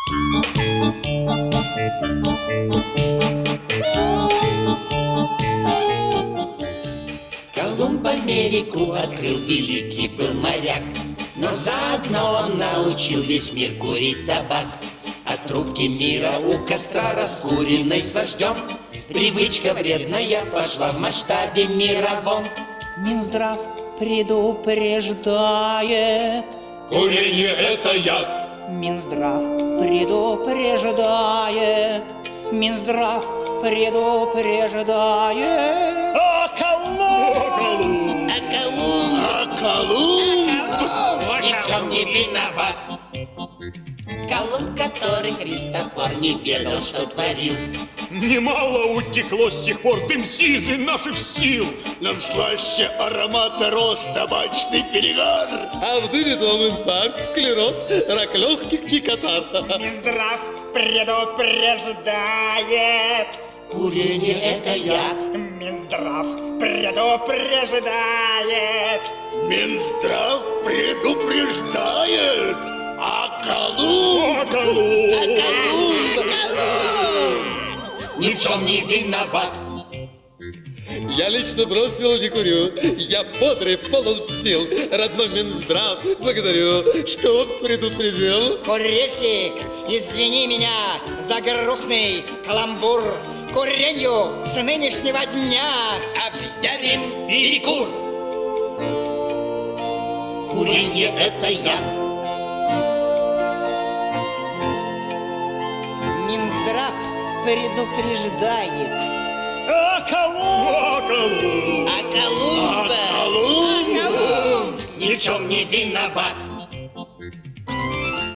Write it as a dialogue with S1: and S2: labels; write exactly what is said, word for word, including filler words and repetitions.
S1: Колумб Америку открыл, великий был моряк, но заодно он научил весь мир курить табак. От трубки мира у костра раскуренной с вождем привычка вредная пошла в масштабе мировом.
S2: Минздрав предупреждает:
S3: курение — это яд.
S2: Минздрав предупреждает. Минздрав предупреждает.
S4: А Колумб!
S1: А Колумб,
S3: А Колумб
S1: ни в чем не виноват. Колумб, который Христофор не ведал, что творил.
S4: Немало утекло с тех пор дым сизый наших сил.
S3: нам слаще аромата роз табачный перегар.
S5: А в дыме том инфаркт, склероз, рак легких и катар.
S2: Минздрав предупреждает.
S1: Курение — это яд.
S2: Минздрав предупреждает.
S3: Минздрав предупреждает. А Колумб...
S4: А Колумб!
S1: Ни в чем не виноват.
S5: Я лично бросил, не курю. Я бодрый, полон сил. Родной Минздрав, благодарю, что он предупредил.
S2: Курильщик, извини меня за грустный каламбур. Куренью с нынешнего дня
S1: Объявим перекур. Курение — это яд.
S2: Минздрав предупреждает.
S4: А Колумб! А Колумб!
S1: А Колумб,
S3: Колумб
S1: ни в чем не виноват.